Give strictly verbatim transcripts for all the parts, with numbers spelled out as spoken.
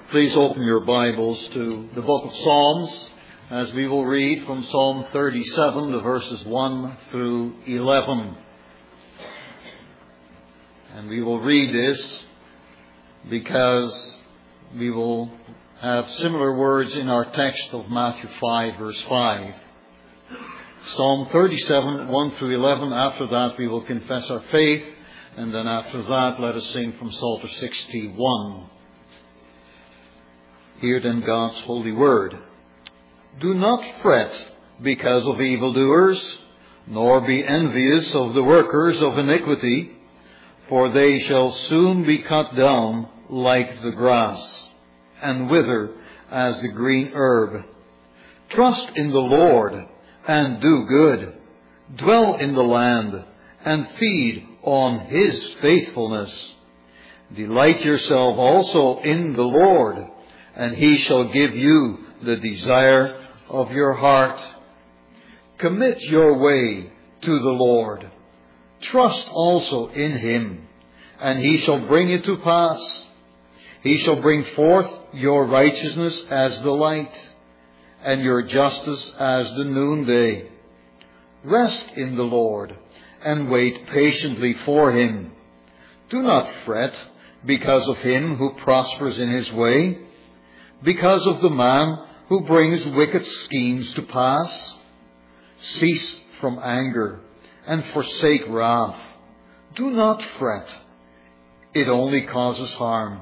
Please open your Bibles to the book of Psalms as we will read from Psalm thirty-seven, the verses one through eleven. And we will read this because we will have similar words in our text of Matthew five, verse five. Psalm thirty-seven, one through eleven. After that we will confess our faith. And then after that let us sing from Psalter sixty-one. Hear then God's holy word. Do not fret because of evildoers, nor be envious of the workers of iniquity, for they shall soon be cut down like the grass, and wither as the green herb. Trust in the Lord, and do good. Dwell in the land, and feed on His faithfulness. Delight yourself also in the Lord, and He shall give you the desire of your heart. Commit your way to the Lord. Trust also in Him, and He shall bring it to pass. He shall bring forth your righteousness as the light, and your justice as the noonday. Rest in the Lord, and wait patiently for Him. Do not fret because of him who prospers in his way, because of the man who brings wicked schemes to pass. Cease from anger and forsake wrath. Do not fret. It only causes harm.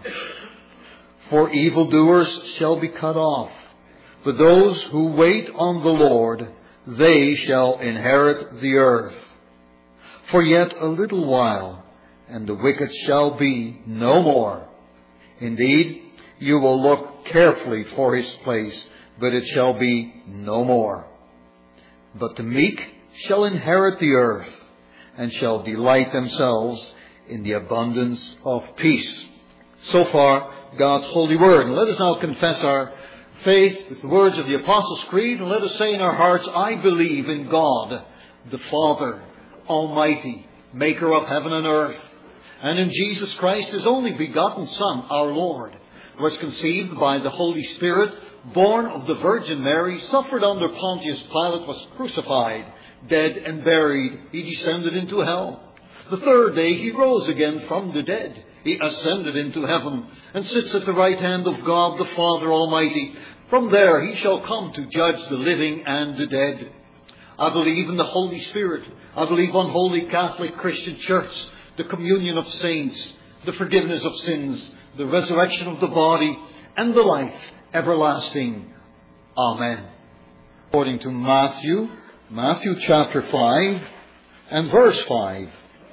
For evildoers shall be cut off, but those who wait on the Lord, they shall inherit the earth. For yet a little while, and the wicked shall be no more. Indeed, you will look carefully for his place, but it shall be no more. But the meek shall inherit the earth, and shall delight themselves in the abundance of peace. So far, God's holy word. And let us now confess our faith with the words of the Apostles' Creed, and let us say in our hearts, I believe in God, the Father, Almighty, maker of heaven and earth, and in Jesus Christ, His only begotten Son, our Lord, was conceived by the Holy Spirit, born of the Virgin Mary, suffered under Pontius Pilate, was crucified, dead and buried. He descended into hell. The third day He rose again from the dead. He ascended into heaven and sits at the right hand of God the Father Almighty. From there He shall come to judge the living and the dead. I believe in the Holy Spirit. I believe on Holy Catholic Christian Church, the communion of saints, the forgiveness of sins, the resurrection of the body, and the life everlasting. Amen. According to Matthew, Matthew chapter five and verse five,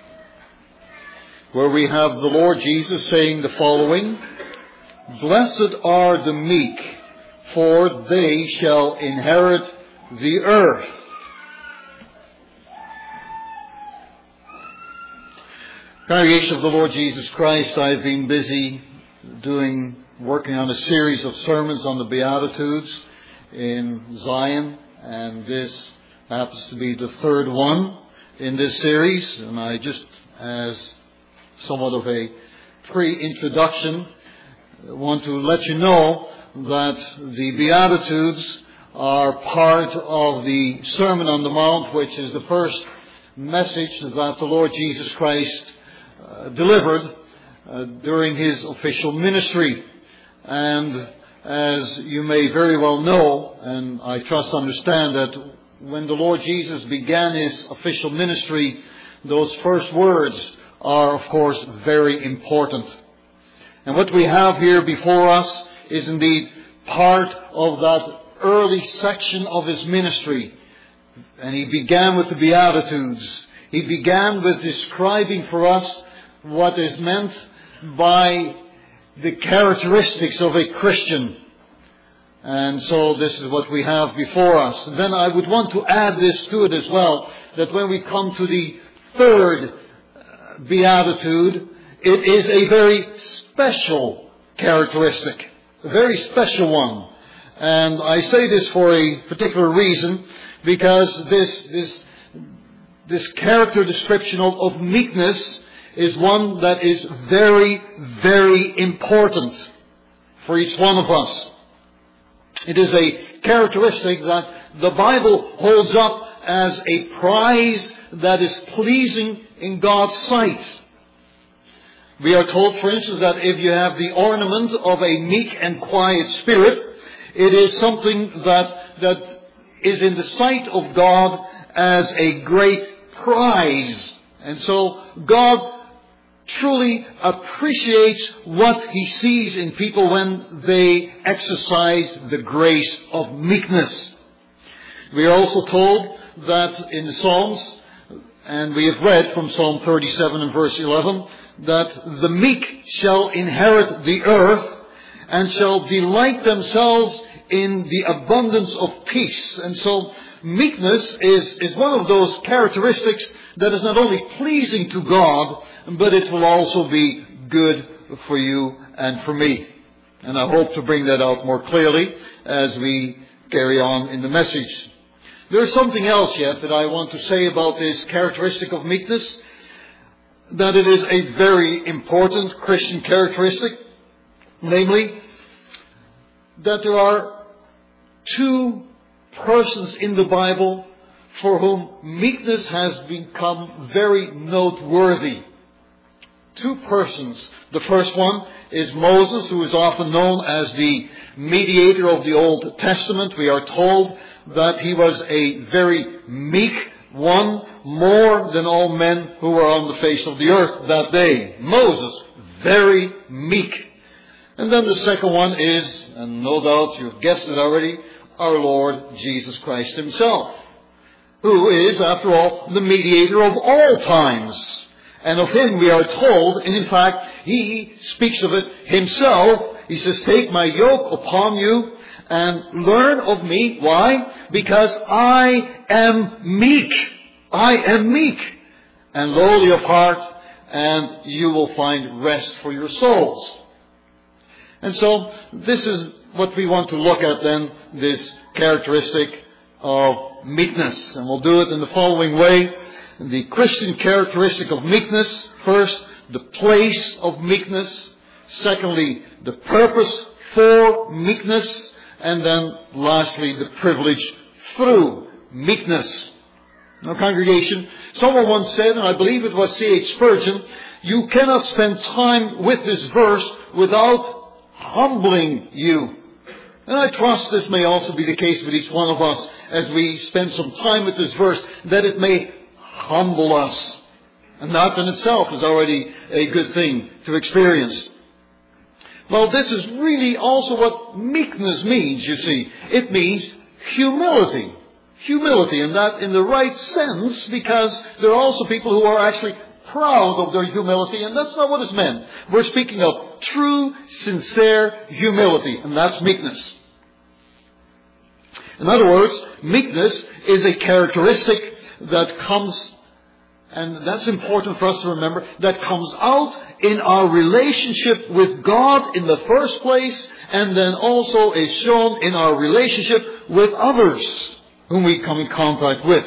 where we have the Lord Jesus saying the following, Blessed are the meek, for they shall inherit the earth. Congregation of the Lord Jesus Christ, I've been busy doing, working on a series of sermons on the Beatitudes in Zion, and this happens to be the third one in this series. And I just, as somewhat of a pre-introduction, want to let you know that the Beatitudes are part of the Sermon on the Mount, which is the first message that the Lord Jesus Christ uh, delivered uh, during His official ministry. And as you may very well know, and I trust understand, that when the Lord Jesus began His official ministry, those first words are, of course, very important. And what we have here before us is indeed part of that early section of His ministry. And He began with the Beatitudes. He began with describing for us what is meant by the characteristics of a Christian. And so this is what we have before us. And then I would want to add this to it as well, that when we come to the third Beatitude, it is a very special characteristic, a very special one. And I say this for a particular reason, because this this this character description of, of meekness is one that is very, very important. for each one of us. It is a characteristic that the Bible holds up as a prize that is pleasing in God's sight. We are told, for instance, that if you have the ornament of a meek and quiet spirit, it is something that, that is in the sight of God as a great prize. And so God truly appreciates what He sees in people when they exercise the grace of meekness. We are also told that in the Psalms, and we have read from Psalm thirty-seven and verse eleven, that the meek shall inherit the earth and shall delight themselves in the abundance of peace. And so meekness is, is one of those characteristics that is not only pleasing to God, but it will also be good for you and for me. And I hope to bring that out more clearly as we carry on in the message. There's something else yet that I want to say about this characteristic of meekness, that it is a very important Christian characteristic, namely that there are two persons in the Bible for whom meekness has become very noteworthy. Two persons. The first one is Moses, who is often known as the mediator of the Old Testament. We are told that he was a very meek one, more than all men who were on the face of the earth that day. Moses, very meek. And then the second one is, and no doubt you've guessed it already, our Lord Jesus Christ Himself, who is, after all, the mediator of all times. And of Him we are told, and in fact, He speaks of it Himself. He says, "Take my yoke upon you and learn of me." Why? Because I am meek. I am meek and lowly of heart, and you will find rest for your souls. And so this is what we want to look at then, this characteristic of meekness. And we'll do it in the following way. The Christian characteristic of meekness. First, the place of meekness. Secondly, the purpose for meekness. And then lastly, the privilege through meekness. Now, congregation, someone once said, and I believe it was C H Spurgeon, you cannot spend time with this verse without humbling you. And I trust this may also be the case with each one of us as we spend some time with this verse, that it may humble us. And that in itself is already a good thing to experience. Well, this is really also what meekness means, you see. It means humility. Humility, and that in the right sense, because there are also people who are actually proud of their humility, and that's not what is meant. We're speaking of true, sincere humility, and that's meekness. In other words, meekness is a characteristic that comes, and that's important for us to remember, that comes out in our relationship with God in the first place, and then also is shown in our relationship with others whom we come in contact with.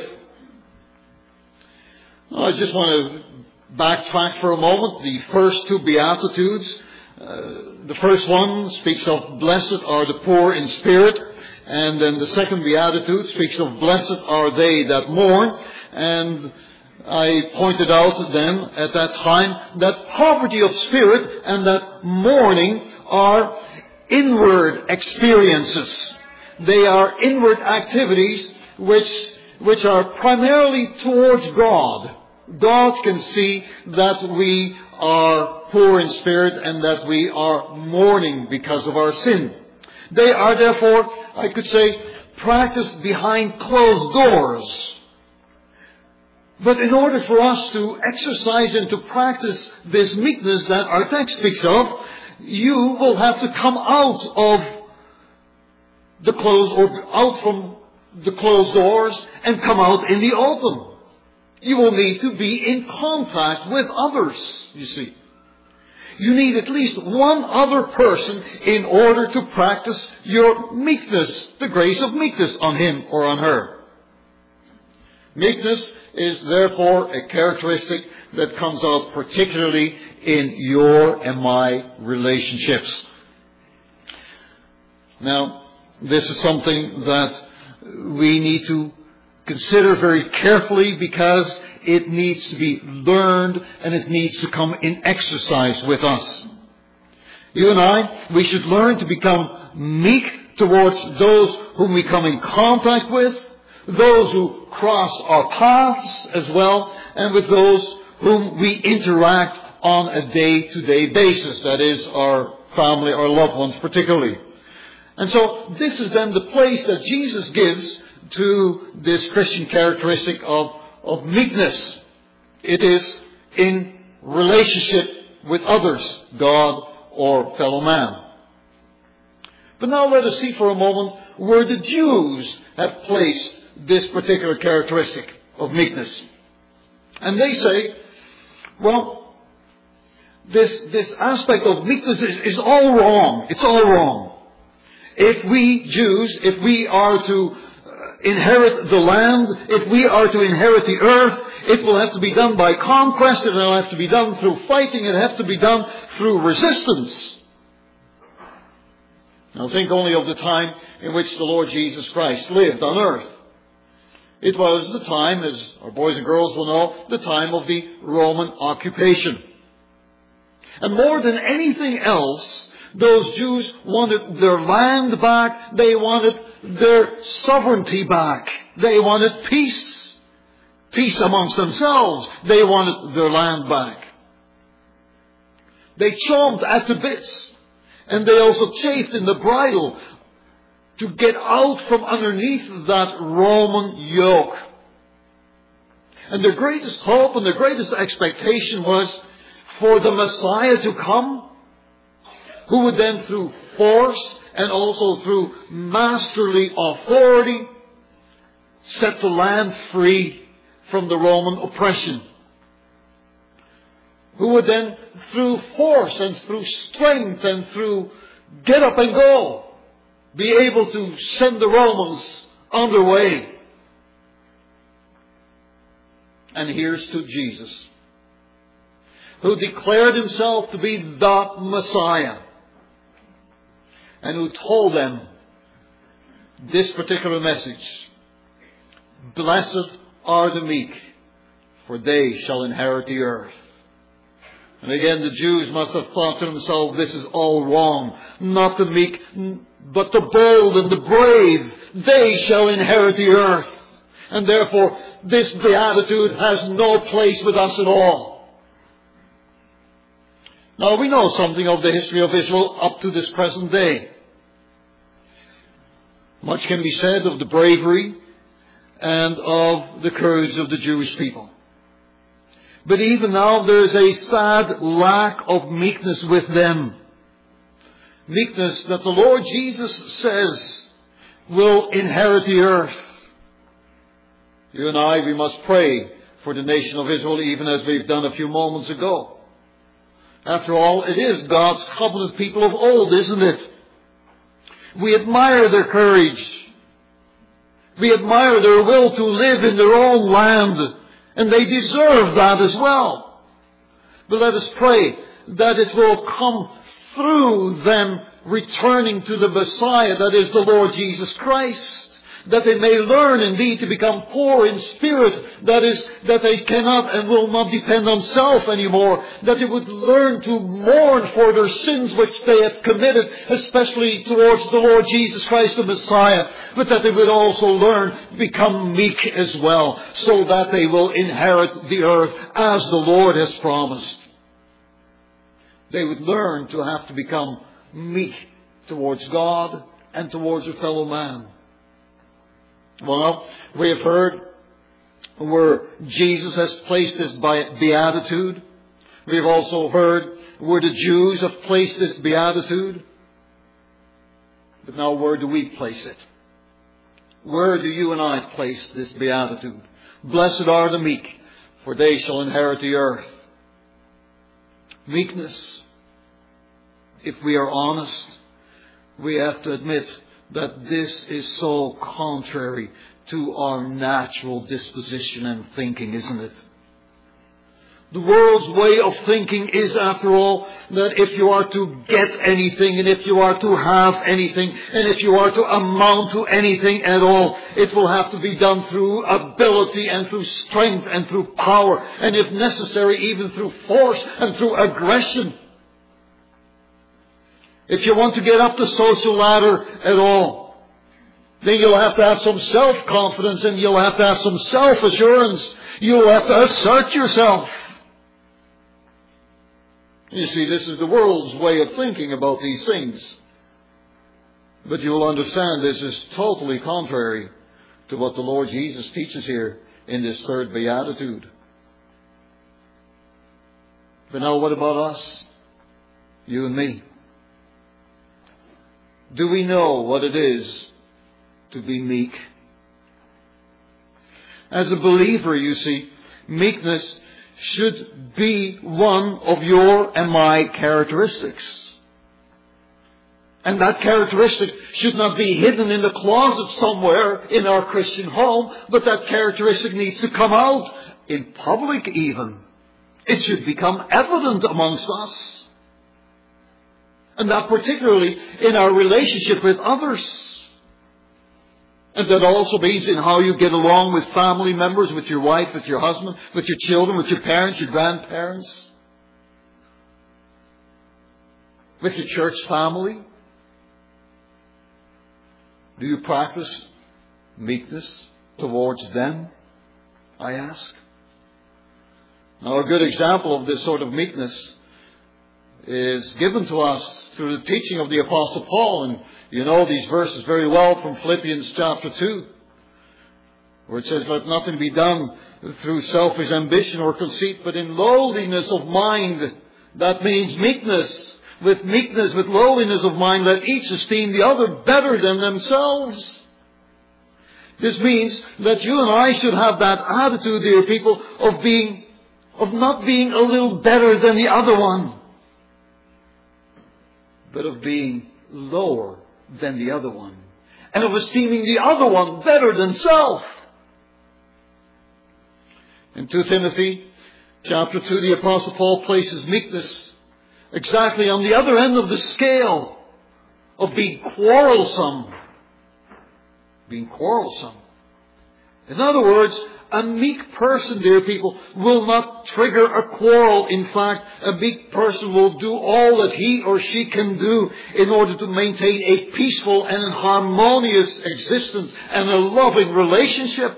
I just want to backtrack for a moment. The first two Beatitudes, uh, the first one speaks of blessed are the poor in spirit, and then the second Beatitude speaks of blessed are they that mourn. And I pointed out then at that time that poverty of spirit and that mourning are inward experiences. They are inward activities which, which are primarily towards God. God can see that we are poor in spirit and that we are mourning because of our sin. They are therefore, I could say, practiced behind closed doors. But in order for us to exercise and to practice this meekness that our text speaks of, you will have to come out of the closed, or out from the closed doors and come out in the open. You will need to be in contact with others, you see. You need at least one other person in order to practice your meekness, the grace of meekness on him or on her. Meekness is therefore a characteristic that comes out particularly in your and my relationships. Now, this is something that we need to consider very carefully, because it needs to be learned and it needs to come in exercise with us. You and I, we should learn to become meek towards those whom we come in contact with, those who cross our paths as well, and with those whom we interact on a day-to-day basis. That is, our family, our loved ones particularly. And so this is then the place that Jesus gives to this Christian characteristic of, of meekness. It is in relationship with others, God or fellow man. But now let us see for a moment where the Jews have placed this particular characteristic of meekness. And they say, well, this, this aspect of meekness is, is all wrong. It's all wrong. If we Jews, if we are to inherit the land, if we are to inherit the earth, it will have to be done by conquest, it will have to be done through fighting, it will have to be done through resistance. Now think only of the time in which the Lord Jesus Christ lived on earth. It was the time, as our boys and girls will know, the time of the Roman occupation. And more than anything else, those Jews wanted their land back. They wanted their sovereignty back. They wanted peace. Peace amongst themselves. They wanted their land back. They chomped at the bits. And they also chafed in the bridle to get out from underneath that Roman yoke. And their greatest hope and their greatest expectation was for the Messiah to come, who would then through force and also through masterly authority set the land free from the Roman oppression. Who would then through force and through strength and through get up and go be able to send the Romans on their way. And here's to Jesus, who declared himself to be the Messiah, and who told them this particular message: blessed are the meek, for they shall inherit the earth. And again, the Jews must have thought to themselves, this is all wrong. Not the meek, but the bold and the brave, they shall inherit the earth. And therefore, this beatitude has no place with us at all. Now, we know something of the history of Israel up to this present day. Much can be said of the bravery and of the courage of the Jewish people. But even now there is a sad lack of meekness with them. Meekness that the Lord Jesus says will inherit the earth. You and I, we must pray for the nation of Israel, even as we've done a few moments ago. After all, it is God's covenant people of old, isn't it? We admire their courage. We admire their will to live in their own land. And they deserve that as well. But let us pray that it will come through them returning to the Messiah, that is the Lord Jesus Christ. That they may learn indeed to become poor in spirit. That is, that they cannot and will not depend on self anymore. That they would learn to mourn for their sins which they have committed, especially towards the Lord Jesus Christ the Messiah. But that they would also learn to become meek as well, so that they will inherit the earth as the Lord has promised. They would learn to have to become meek towards God and towards their fellow man. Well, we have heard where Jesus has placed this beatitude. We have also heard where the Jews have placed this beatitude. But now where do we place it? Where do you and I place this beatitude? Blessed are the meek, for they shall inherit the earth. Meekness, if we are honest, we have to admit that this is so contrary to our natural disposition and thinking, isn't it? The world's way of thinking is, after all, that if you are to get anything, and if you are to have anything, and if you are to amount to anything at all, it will have to be done through ability and through strength and through power, and if necessary, even through force and through aggression. If you want to get up the social ladder at all, then you'll have to have some self-confidence, and you'll have to have some self-assurance. You'll have to assert yourself. You see, this is the world's way of thinking about these things. But you will understand this is totally contrary to what the Lord Jesus teaches here in this third beatitude. But now what about us? You and me. Do we know what it is to be meek? As a believer, you see, meekness should be one of your and my characteristics. And that characteristic should not be hidden in the closet somewhere in our Christian home, but that characteristic needs to come out in public even. It should become evident amongst us. And that particularly in our relationship with others. And that also means in how you get along with family members, with your wife, with your husband, with your children, with your parents, your grandparents, with your church family. Do you practice meekness towards them, I ask? Now, a good example of this sort of meekness is given to us through the teaching of the Apostle Paul. And you know these verses very well from Philippians chapter two, where it says, "Let nothing be done through selfish ambition or conceit, but in lowliness of mind." That means meekness. With meekness, with lowliness of mind, let each esteem the other better than themselves. This means that you and I should have that attitude, dear people, of being, of not being a little better than the other one, but of being lower than the other one, and of esteeming the other one better than self. In Second Timothy chapter two, the Apostle Paul places meekness exactly on the other end of the scale of being quarrelsome. Being quarrelsome. In other words, a meek person, dear people, will not trigger a quarrel. In fact, a meek person will do all that he or she can do in order to maintain a peaceful and harmonious existence and a loving relationship.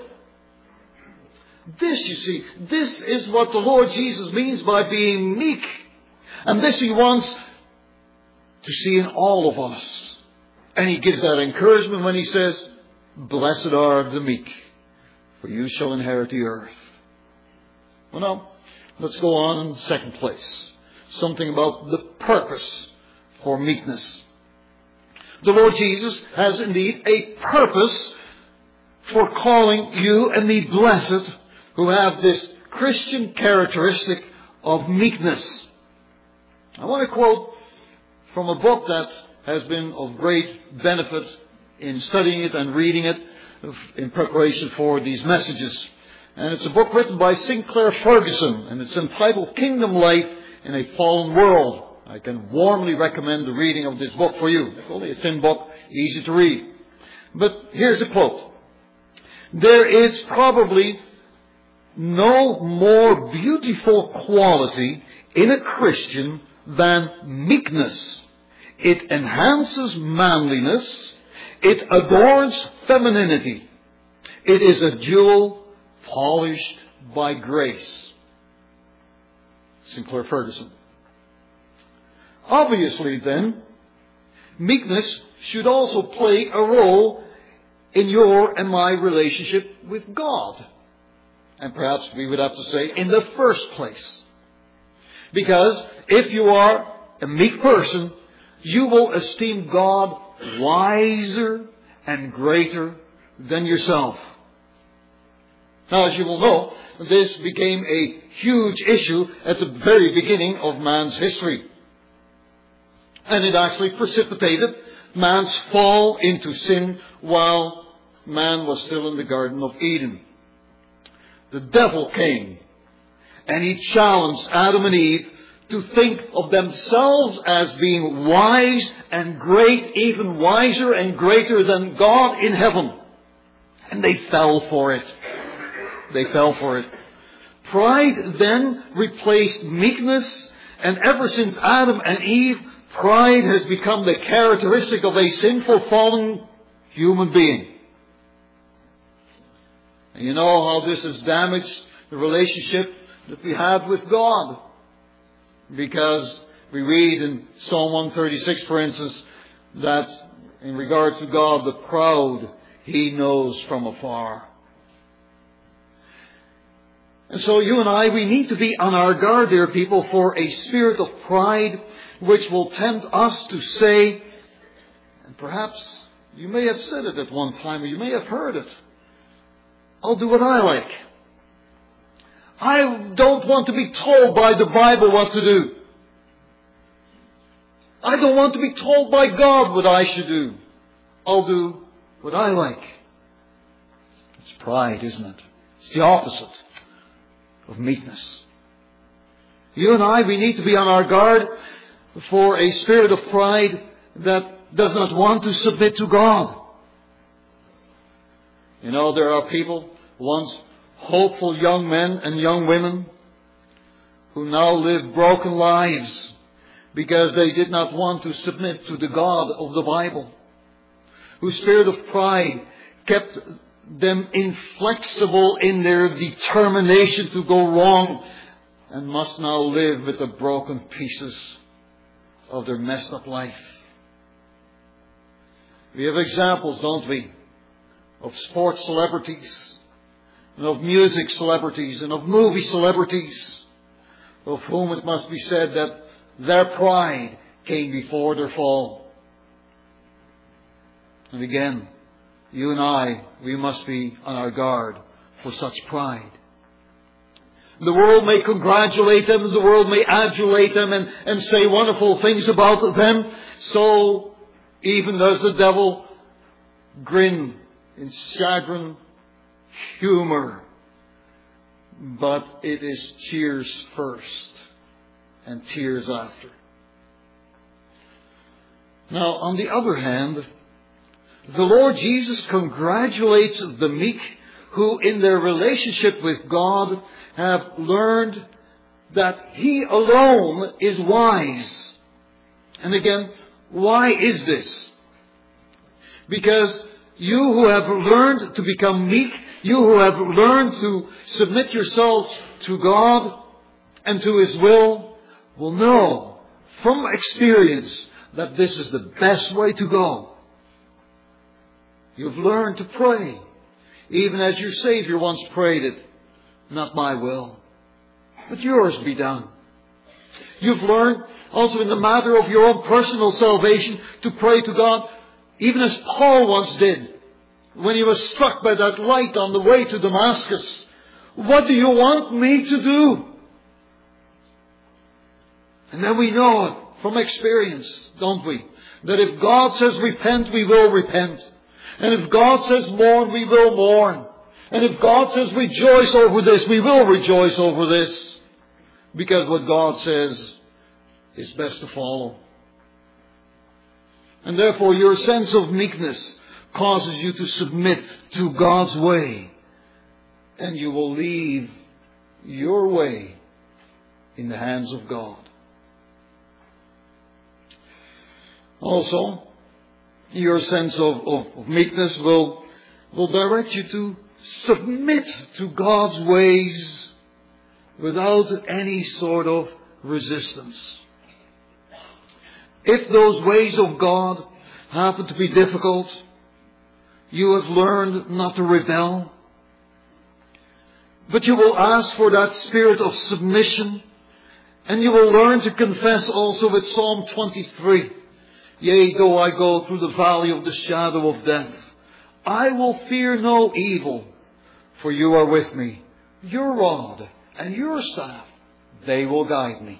This, you see, this is what the Lord Jesus means by being meek. And this He wants to see in all of us. And He gives that encouragement when He says, "Blessed are the meek, for you shall inherit the earth." Well, now, let's go on in second place. Something about the purpose for meekness. The Lord Jesus has indeed a purpose for calling you and me blessed who have this Christian characteristic of meekness. I want to quote from a book that has been of great benefit in studying it and reading it in preparation for these messages. And it's a book written by Sinclair Ferguson, and it's entitled Kingdom Life in a Fallen World. I can warmly recommend the reading of this book for you. It's only a thin book, easy to read. But here's a quote. "There is probably no more beautiful quality in a Christian than meekness. It enhances manliness. It adorns femininity. It is a jewel polished by grace." Sinclair Ferguson. Obviously, then, meekness should also play a role in your and my relationship with God. And perhaps we would have to say in the first place. Because if you are a meek person, you will esteem God wiser and greater than yourself. Now, as you will know, this became a huge issue at the very beginning of man's history. And it actually precipitated man's fall into sin while man was still in the Garden of Eden. The devil came And He challenged Adam and Eve to think of themselves as being wise and great, even wiser and greater than God in heaven. And they fell for it. They fell for it. Pride then replaced meekness, and ever since Adam and Eve, pride has become the characteristic of a sinful, fallen human being. And you know how this has damaged the relationship that we have with God. Because we read in Psalm one thirty-six, for instance, that in regard to God, the proud He knows from afar. And so you and I, we need to be on our guard, dear people, for a spirit of pride which will tempt us to say, and perhaps you may have said it at one time, or you may have heard it, I'll do what I like. I don't want to be told by the Bible what to do. I don't want to be told by God what I should do. I'll do what I like. It's pride, isn't it? It's the opposite of meekness. You and I, we need to be on our guard for a spirit of pride that does not want to submit to God. You know, there are people, once hopeful young men and young women, who now live broken lives because they did not want to submit to the God of the Bible, whose spirit of pride kept them inflexible in their determination to go wrong, and must now live with the broken pieces of their messed up life. We have examples, don't we, of sports celebrities, and of music celebrities, and of movie celebrities, of whom it must be said that their pride came before their fall. And again, you and I, we must be on our guard for such pride. The world may congratulate them, the world may adulate them and, and say wonderful things about them. So even does the devil grin in chagrin humor. But it is cheers first and tears after. Now, on the other hand, the Lord Jesus congratulates the meek who in their relationship with God have learned that He alone is wise. And again, why is this? Because you who have learned to become meek, you who have learned to submit yourselves to God and to His will, will know from experience that this is the best way to go. You've learned to pray, even as your Savior once prayed it, not my will, but yours be done. You've learned also in the matter of your own personal salvation to pray to God, even as Paul once did, when he was struck by that light on the way to Damascus. What do you want me to do? And then we know it from experience, don't we? That if God says repent, we will repent. And if God says mourn, we will mourn. And if God says rejoice over this, we will rejoice over this. Because what God says is best to follow. And therefore your sense of meekness causes you to submit to God's way. And you will leave your way in the hands of God. Also, your sense of, of, of meekness will, will direct you to submit to God's ways without any sort of resistance. If those ways of God happen to be difficult, you have learned not to rebel. But you will ask for that spirit of submission, and you will learn to confess also with Psalm twenty-three. Yea, though I go through the valley of the shadow of death, I will fear no evil, for you are with me. Your rod and your staff, they will guide me.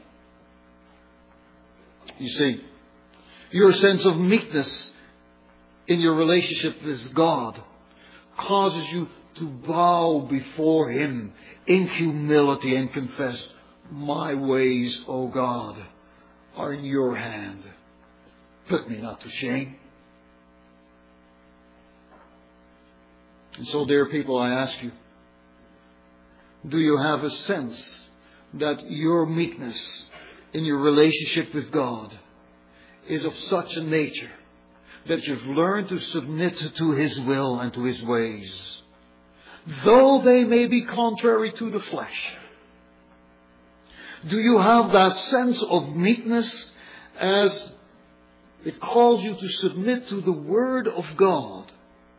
You see, your sense of meekness in your relationship with God causes you to bow before Him in humility and confess, my ways, O God, are in your hand. Put me not to shame. And so, dear people, I ask you, do you have a sense that your meekness in your relationship with God is of such a nature that you've learned to submit to His will and to His ways, though they may be contrary to the flesh? Do you have that sense of meekness as it calls you to submit to the Word of God?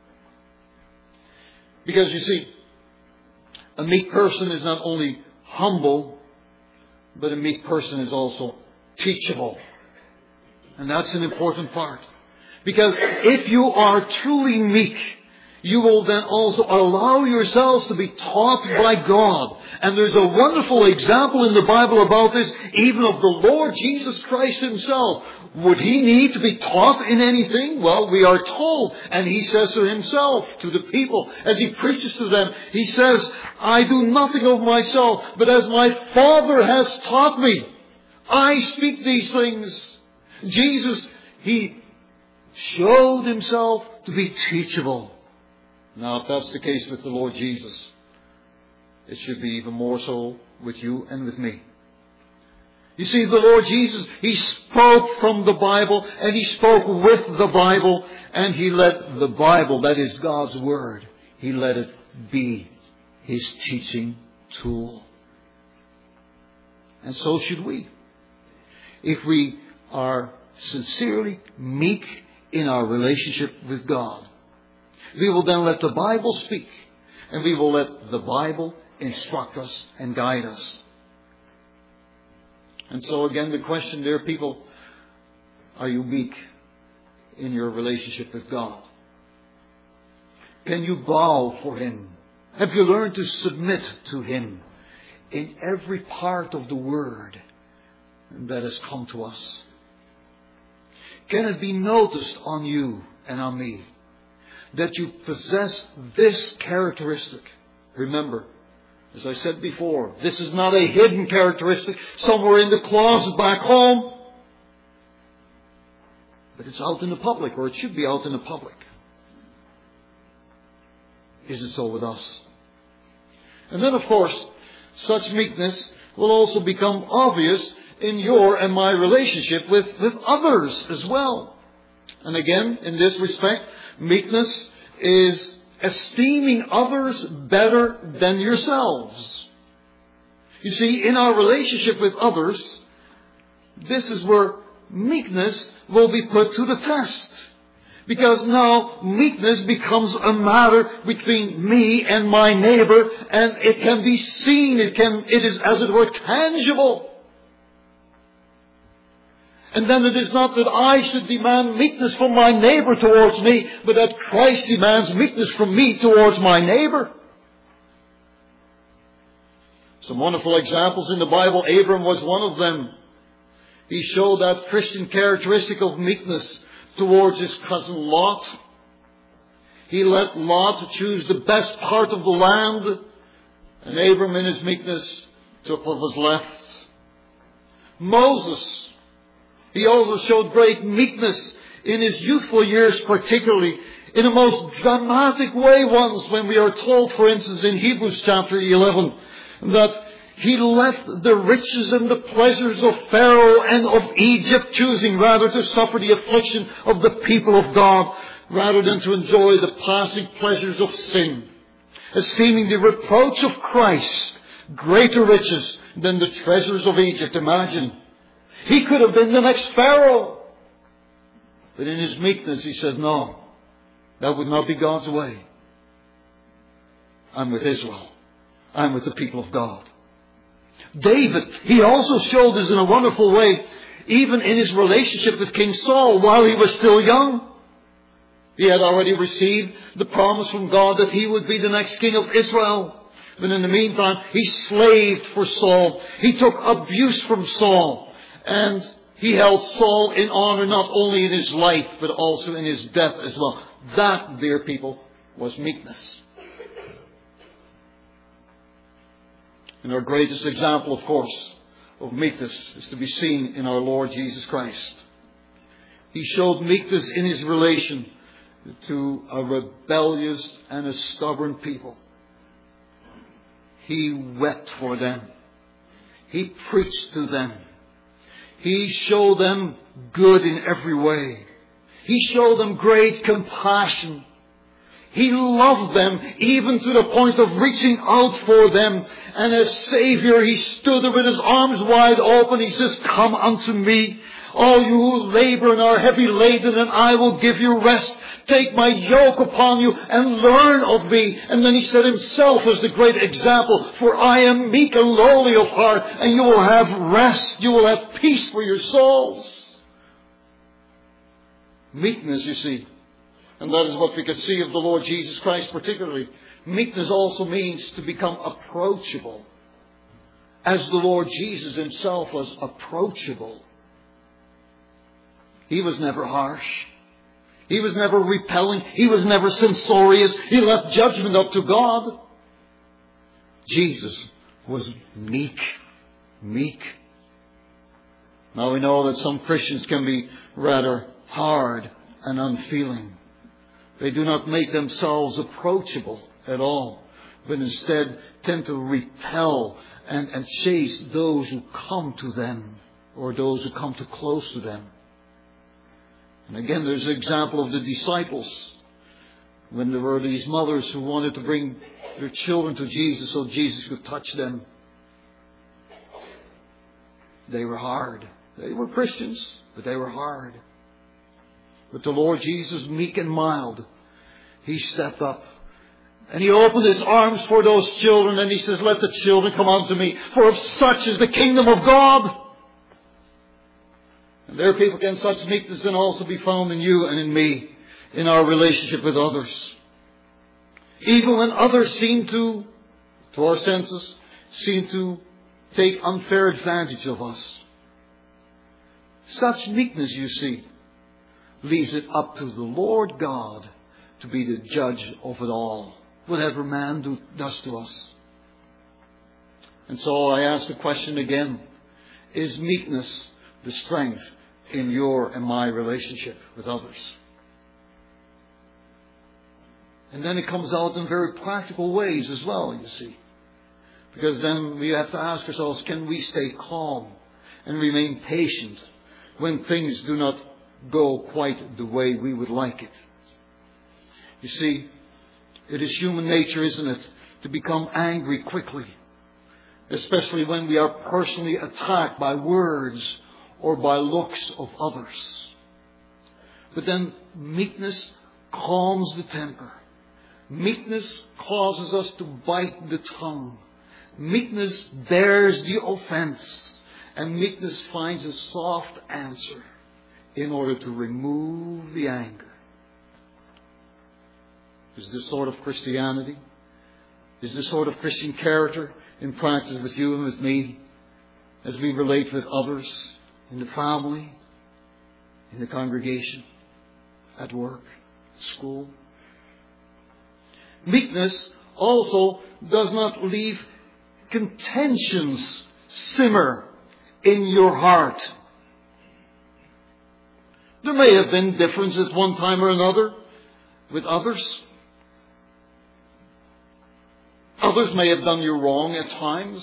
Because you see, a meek person is not only humble, but a meek person is also teachable. And that's an important part. Because if you are truly meek, you will then also allow yourselves to be taught by God. And there's a wonderful example in the Bible about this, even of the Lord Jesus Christ Himself. Would He need to be taught in anything? Well, we are told. And He says to Himself, to the people, as He preaches to them, He says, I do nothing of myself, but as my Father has taught me, I speak these things. Jesus, He showed Himself to be teachable. Now, if that's the case with the Lord Jesus, it should be even more so with you and with me. You see, the Lord Jesus, He spoke from the Bible, and He spoke with the Bible, and He let the Bible, that is God's Word, He let it be His teaching tool. And so should we. If we are sincerely meek in our relationship with God, we will then let the Bible speak, and we will let the Bible instruct us and guide us. And so again, the question, dear people, are you meek in your relationship with God? Can you bow for Him? Have you learned to submit to Him in every part of the Word that has come to us? Can it be noticed on you and on me that you possess this characteristic? Remember, as I said before, this is not a hidden characteristic somewhere in the closet back home, but it's out in the public, or it should be out in the public. Is it so with us? And then, of course, such meekness will also become obvious in your and my relationship with, with others as well. And again, in this respect, meekness is esteeming others better than yourselves. You see, in our relationship with others, this is where meekness will be put to the test. Because now meekness becomes a matter between me and my neighbor, and it can be seen, it can, it is as it were tangible. And then it is not that I should demand meekness from my neighbor towards me, but that Christ demands meekness from me towards my neighbor. Some wonderful examples in the Bible. Abram was one of them. He showed that Christian characteristic of meekness towards his cousin Lot. He let Lot choose the best part of the land, and Abram in his meekness took what was left. Moses, he also showed great meekness in his youthful years, particularly in a most dramatic way once, when we are told, for instance, in Hebrews chapter eleven, that he left the riches and the pleasures of Pharaoh and of Egypt, choosing rather to suffer the affliction of the people of God rather than to enjoy the passing pleasures of sin, esteeming the reproach of Christ greater riches than the treasures of Egypt. Imagine. He could have been the next Pharaoh. But in his meekness he said, no, that would not be God's way. I'm with Israel. I'm with the people of God. David, he also showed this in a wonderful way, even in his relationship with King Saul while he was still young. He had already received the promise from God that he would be the next king of Israel. But in the meantime, he slaved for Saul. He took abuse from Saul. And he held Saul in honor not only in his life, but also in his death as well. That, dear people, was meekness. And our greatest example, of course, of meekness is to be seen in our Lord Jesus Christ. He showed meekness in His relation to a rebellious and a stubborn people. He wept for them. He preached to them. He showed them good in every way. He showed them great compassion. He loved them even to the point of reaching out for them. And as Savior, He stood there with His arms wide open. He says, "Come unto me, all you who labor and are heavy laden, and I will give you rest. Take my yoke upon you and learn of me." And then He said Himself as the great example, "For I am meek and lowly of heart, and you will have rest. You will have peace for your souls." Meekness, you see. And that is what we can see of the Lord Jesus Christ particularly. Meekness also means to become approachable. As the Lord Jesus Himself was approachable. He was never harsh. He was never repelling. He was never censorious. He left judgment up to God. Jesus was meek. Meek. Now we know that some Christians can be rather hard and unfeeling. They do not make themselves approachable at all, but instead tend to repel and, and chase those who come to them or those who come too close to them. And again, there's an example of the disciples when there were these mothers who wanted to bring their children to Jesus so Jesus could touch them. They were hard. They were Christians, but they were hard. But the Lord Jesus, meek and mild, He stepped up. And He opened His arms for those children and He says, "Let the children come unto me, for of such is the kingdom of God." And there, people, can such meekness then also be found in you and in me, in our relationship with others. Even when others seem to, to our senses, seem to take unfair advantage of us. Such meekness, you see, leaves it up to the Lord God to be the judge of it all, whatever man do, does to us. And so I ask the question again, is meekness the strength in your and my relationship with others? And then it comes out in very practical ways as well, you see. Because then we have to ask ourselves, can we stay calm and remain patient when things do not go quite the way we would like it? You see, it is human nature, isn't it, to become angry quickly, especially when we are personally attacked by words or by looks of others. But then meekness calms the temper. Meekness causes us to bite the tongue. Meekness bears the offense. And meekness finds a soft answer in order to remove the anger. Is this sort of Christianity? Is this sort of Christian character in practice with you and with me as we relate with others in the family, in the congregation, at work, at school? Meekness also does not leave contentions simmer in your heart. There may have been differences at one time or another with others. Others may have done you wrong at times.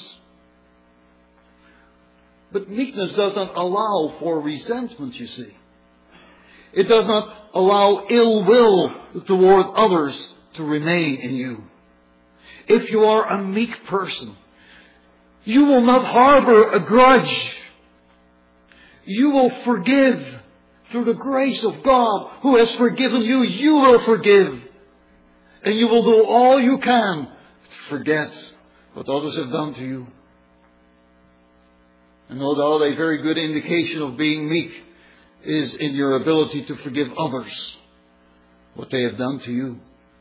But meekness does not allow for resentment, you see. It does not allow ill will toward others to remain in you. If you are a meek person, you will not harbor a grudge. You will forgive. Through the grace of God who has forgiven you, you will forgive. And you will do all you can to forget what others have done to you. And no doubt a very good indication of being meek is in your ability to forgive others what they have done to you.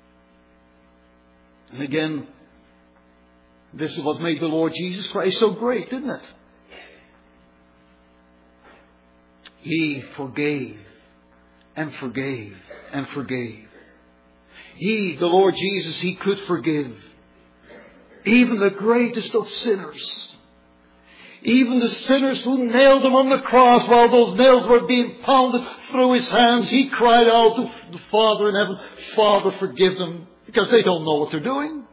And again, this is what made the Lord Jesus Christ so great, didn't it? He forgave and forgave and forgave. He, the Lord Jesus, He could forgive. even the greatest of sinners, even the sinners who nailed him on the cross while those nails were being pounded through his hands, he cried out to the Father in heaven, Father, forgive them, because they don't know what they're doing.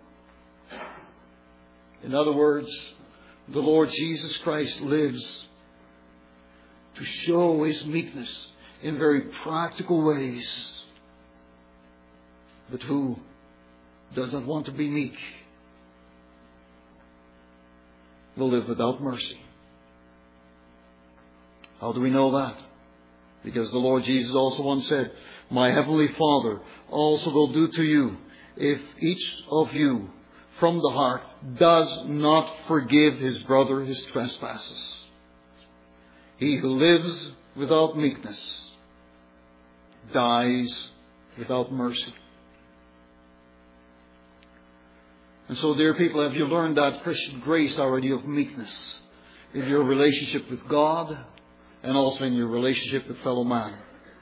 In other words, the Lord Jesus Christ lives to show his meekness in very practical ways. But who does not want to be meek will live without mercy. How do we know that? Because the Lord Jesus also once said, my heavenly Father also will do to you if each of you from the heart does not forgive his brother his trespasses. He who lives without meekness dies without mercy. And so, dear people, have you learned that Christian grace already of meekness in your relationship with God and also in your relationship with fellow man?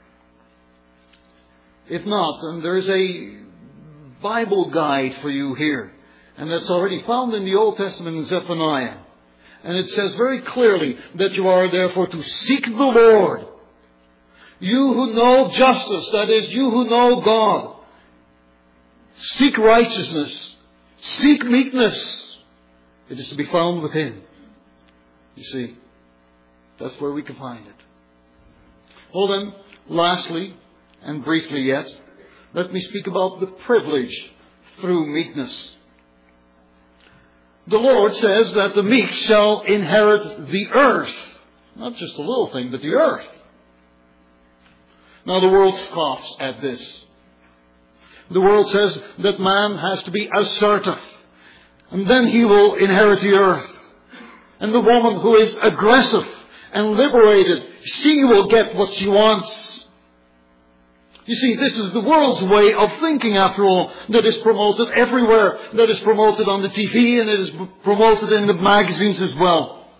If not, then there's a Bible guide for you here. And that's already found in the Old Testament in Zephaniah. And it says very clearly that you are therefore to seek the Lord. You who know justice, that is, you who know God. Seek righteousness. Seek meekness. It is to be found with Him. You see, that's where we can find it. Well then, lastly, and briefly yet, let me speak about the privilege through meekness. The Lord says that the meek shall inherit the earth. Not just a little thing, but the earth. Now the world scoffs at this. The world says that man has to be assertive, and then he will inherit the earth. And the woman who is aggressive and liberated, she will get what she wants. You see, this is the world's way of thinking, after all, that is promoted everywhere, that is promoted on the T V, and it is promoted in the magazines as well.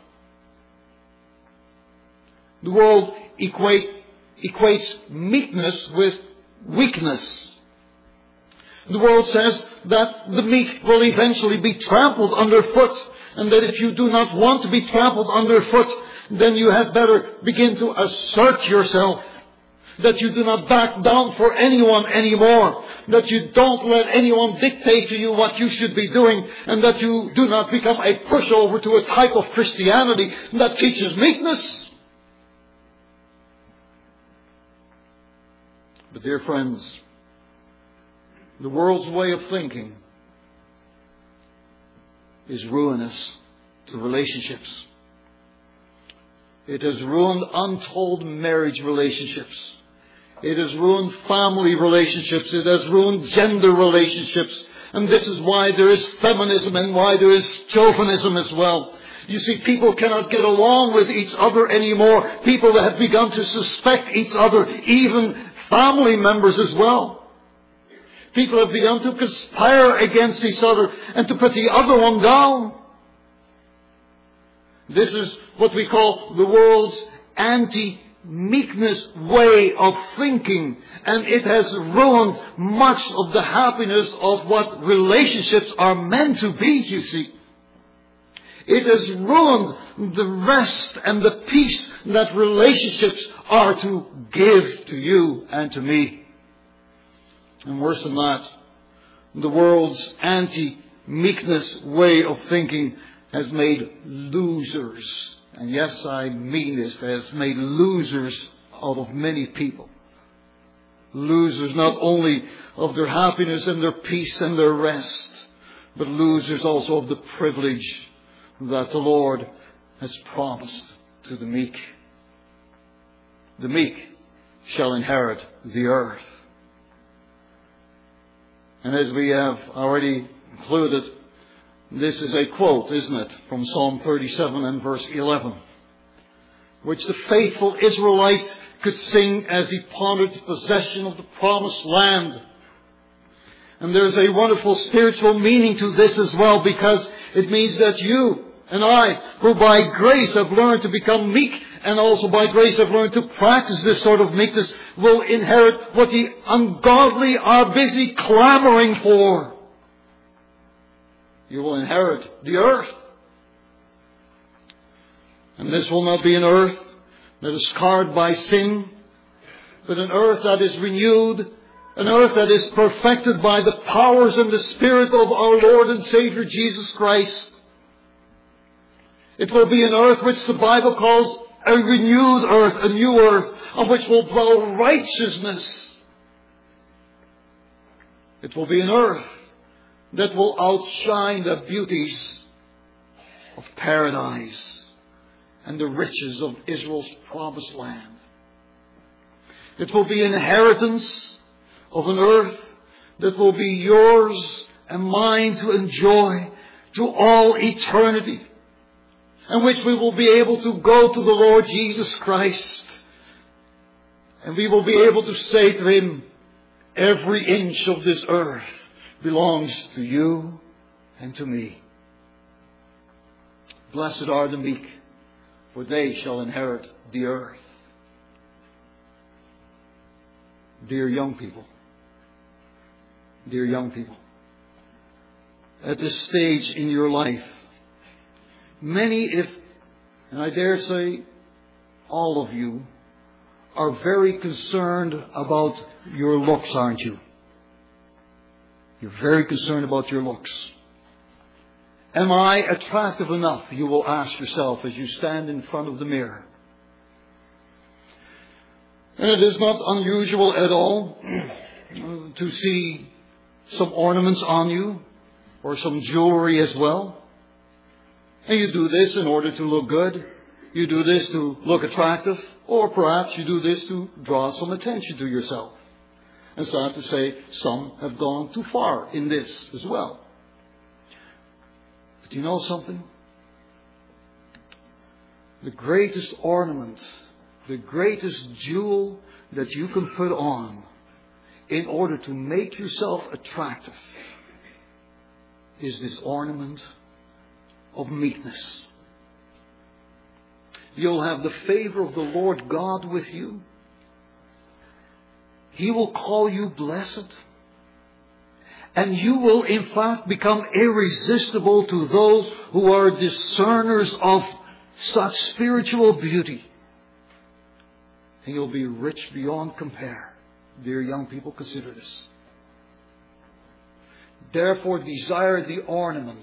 The world equate, equates meekness with weakness. The world says that the meek will eventually be trampled underfoot, and that if you do not want to be trampled underfoot, then you had better begin to assert yourself. That you do not back down for anyone anymore. That you don't let anyone dictate to you what you should be doing. And that you do not become a pushover to a type of Christianity that teaches meekness. But dear friends, the world's way of thinking is ruinous to relationships. It has ruined untold marriage relationships. It has ruined family relationships. It has ruined gender relationships. And this is why there is feminism and why there is chauvinism as well. You see, people cannot get along with each other anymore. People have begun to suspect each other, even family members as well. People have begun to conspire against each other and to put the other one down. This is what we call the world's anti-meekness way of thinking. And it has ruined much of the happiness of what relationships are meant to be, you see. It has ruined the rest and the peace that relationships are to give to you and to me. And worse than that, the world's anti-meekness way of thinking has made losers, and yes, I mean this, has made losers out of many people. Losers not only of their happiness and their peace and their rest, but losers also of the privilege that the Lord has promised to the meek. The meek shall inherit the earth. And as we have already concluded, this is a quote, isn't it, from Psalm thirty-seven and verse eleven, which the faithful Israelite could sing as he pondered the possession of the promised land. And there's a wonderful spiritual meaning to this as well, because it means that you and I, who by grace have learned to become meek, and also by grace have learned to practice this sort of meekness, will inherit what the ungodly are busy clamoring for. You will inherit the earth. And this will not be an earth that is scarred by sin, but an earth that is renewed, an earth that is perfected by the powers and the Spirit of our Lord and Savior Jesus Christ. It will be an earth which the Bible calls a renewed earth, a new earth, on which will dwell righteousness. It will be an earth that will outshine the beauties of paradise and the riches of Israel's promised land. It will be an inheritance of an earth that will be yours and mine to enjoy to all eternity, and which we will be able to go to the Lord Jesus Christ, and we will be able to say to Him, every inch of this earth belongs to you and to me. Blessed are the meek, for they shall inherit the earth. Dear young people, dear young people, at this stage in your life, many, if, and I dare say all of you, are very concerned about your looks, aren't you? You're very concerned about your looks. Am I attractive enough? You will ask yourself as you stand in front of the mirror. And it is not unusual at all to see some ornaments on you or some jewelry as well. And you do this in order to look good. You do this to look attractive. Or perhaps you do this to draw some attention to yourself. And sad to say, some have gone too far in this as well. But you know something? The greatest ornament, the greatest jewel that you can put on in order to make yourself attractive is this ornament of meekness. You'll have the favor of the Lord God with you. He will call you blessed. And you will in fact become irresistible to those who are discerners of such spiritual beauty. And you'll be rich beyond compare. Dear young people, consider this. Therefore desire the ornament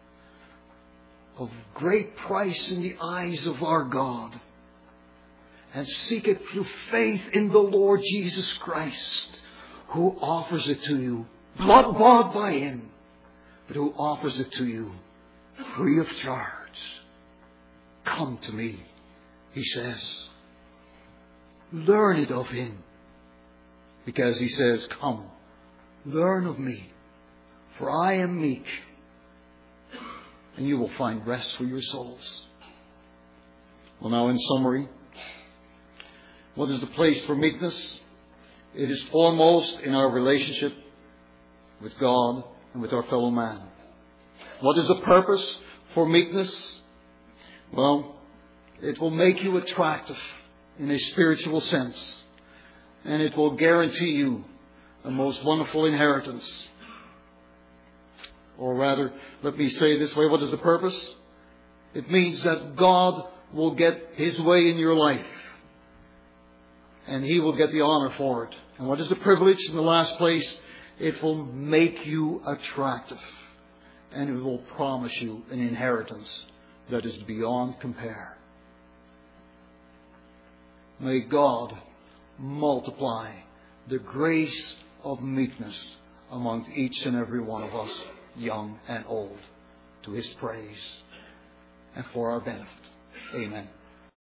of great price in the eyes of our God, and seek it through faith in the Lord Jesus Christ, who offers it to you, blood bought by Him, but who offers it to you free of charge. Come to me, He says. Learn it of Him, because He says, come, learn of me, for I am meek, and you will find rest for your souls. Well, now in summary, what is the place for meekness? It is foremost in our relationship with God and with our fellow man. What is the purpose for meekness? Well, it will make you attractive in a spiritual sense, and it will guarantee you a most wonderful inheritance. Or rather, let me say it this way, what is the purpose? It means that God will get His way in your life. And He will get the honor for it. And what is the privilege in the last place? It will make you attractive. And it will promise you an inheritance that is beyond compare. May God multiply the grace of meekness among each and every one of us, young and old, to His praise and for our benefit. Amen.